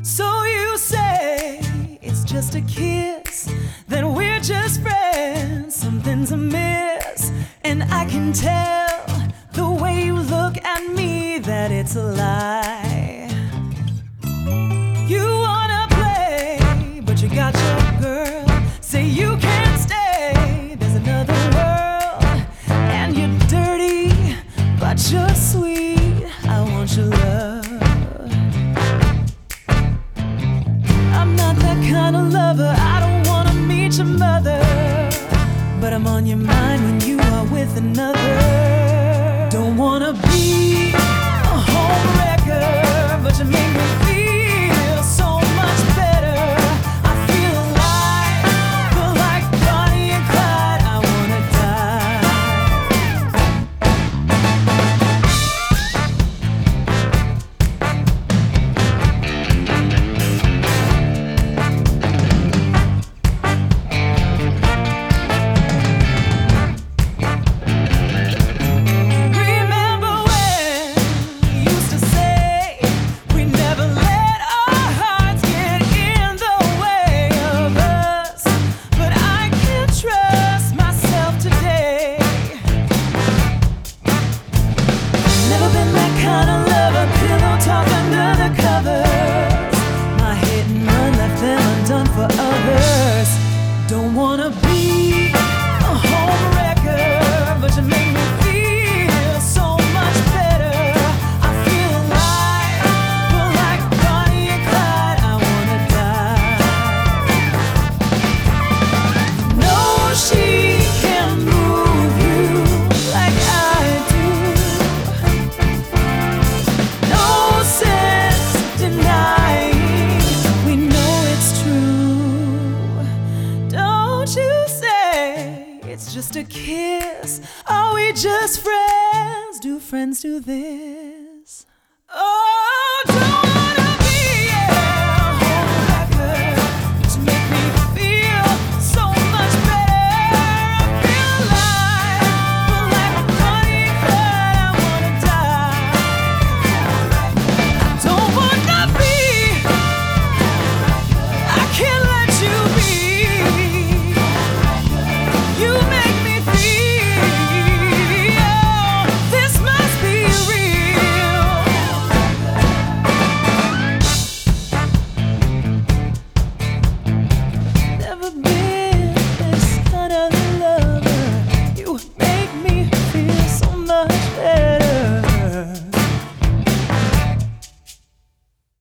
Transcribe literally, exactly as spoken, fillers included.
So you say it's just a kiss, then we're just friends. Something's amiss, and I can tell the way you look at me that it's a lie. You wanna play, but you got your girl. Say you can't stay, there's another world. And you're dirty, but you're sweet. I want your love. I'm not that kind of lover, I don't wanna meet your mother, but I'm on your mind when you are with another. Don't wanna be a home wrecker, but you make me feel so much better. I feel alive, feel like Bonnie and Clyde. I wanna kind of lover, pillow talk under the covers. My hit and run left them undone for others. Don't wanna be a home wrecker, but you make me feel so much better. I feel alive, feel like Bonnie and Clyde. I wanna die. No, she can't move you like I do. It's just a kiss. Are we just friends? Do friends do this?